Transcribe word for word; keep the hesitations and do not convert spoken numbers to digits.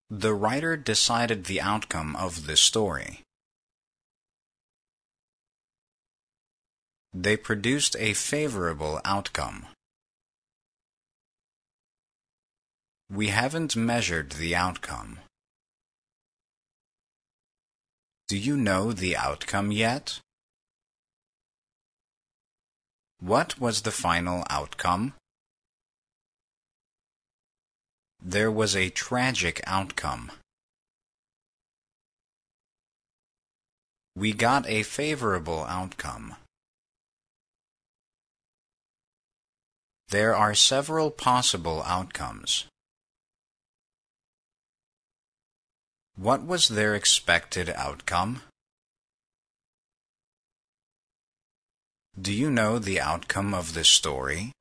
The writer decided the outcome of this story. They produced a favorable outcome. We haven't measured the outcome. Do you know the outcome yet? What was the final outcome? There was a tragic outcome. We got a favorable outcome. There are several possible outcomes. What was their expected outcome? Do you know the outcome of this story?